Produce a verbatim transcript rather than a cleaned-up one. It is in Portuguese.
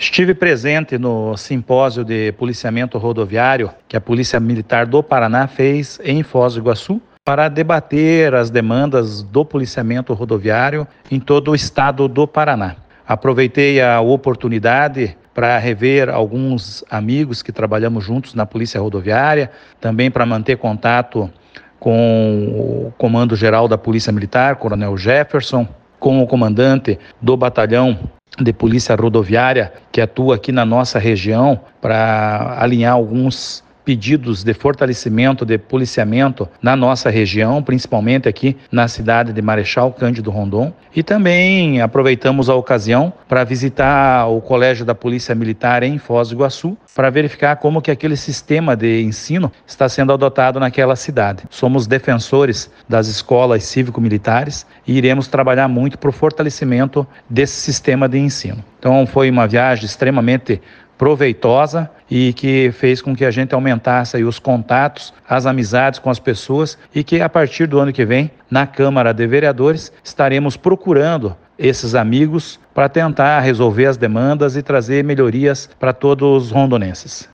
Estive presente no simpósio de policiamento rodoviário que a Polícia Militar do Paraná fez em Foz do Iguaçu para debater as demandas do policiamento rodoviário em todo o estado do Paraná. Aproveitei a oportunidade para rever alguns amigos que trabalhamos juntos na Polícia Rodoviária, também para manter contato com o Comando Geral da Polícia Militar, Coronel Jefferson, com o comandante do Batalhão de Polícia Rodoviária, que atua aqui na nossa região, para alinhar alguns pedidos de fortalecimento de policiamento na nossa região, principalmente aqui na cidade de Marechal Cândido Rondon. E também aproveitamos a ocasião para visitar o Colégio da Polícia Militar em Foz do Iguaçu, para verificar como que aquele sistema de ensino está sendo adotado naquela cidade. Somos defensores das escolas cívico-militares e iremos trabalhar muito para o fortalecimento desse sistema de ensino. Então foi uma viagem extremamente proveitosa e que fez com que a gente aumentasse aí os contatos, as amizades com as pessoas, e que a partir do ano que vem, na Câmara de Vereadores, estaremos procurando esses amigos para tentar resolver as demandas e trazer melhorias para todos os rondonenses.